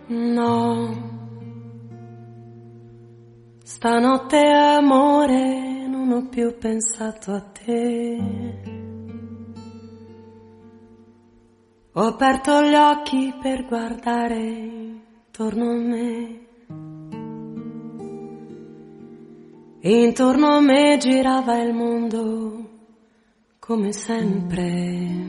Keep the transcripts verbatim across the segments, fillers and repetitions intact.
No, stanotte amore non ho più pensato a te. Ho aperto gli occhi per guardare intorno a me. E intorno a me girava il mondo come sempre.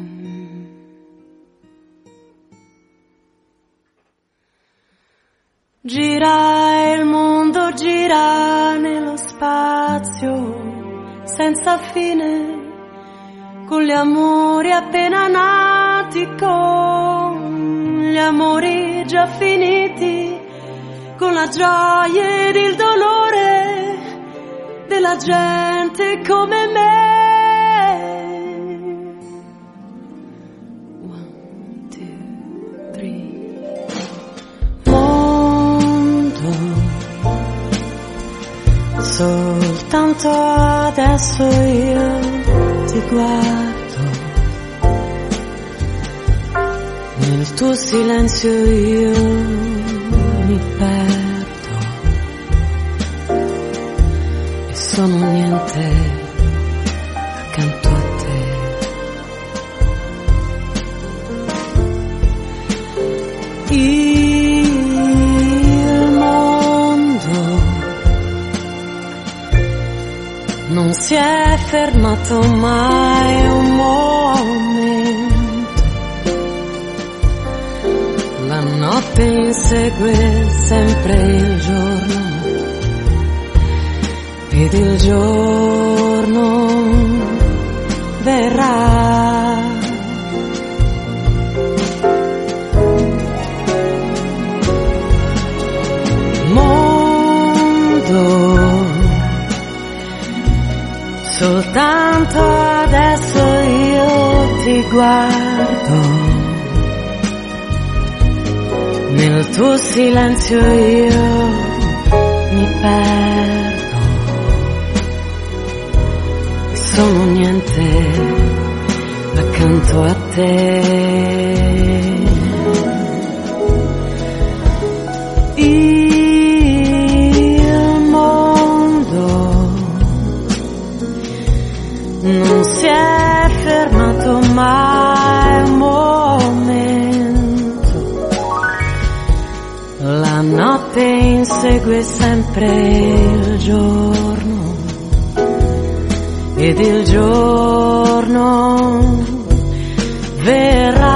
Gira il mondo, gira nello spazio senza fine, con gli amori appena nati, con gli amori già finiti, con la gioia ed il dolore della gente come me. One, two, three. Soltanto adesso io ti guardo, nel tuo silenzio io mi perdo e sono niente accanto a te. Il mondo non si è fermato mai un momento, la notte insegue sempre il giorno ed il giorno verrà. Mondo, soltanto adesso io ti guardo, nel tuo silenzio io mi perdo, sono niente accanto a te. Non si è fermato mai un momento, la notte insegue sempre il giorno ed il giorno verrà.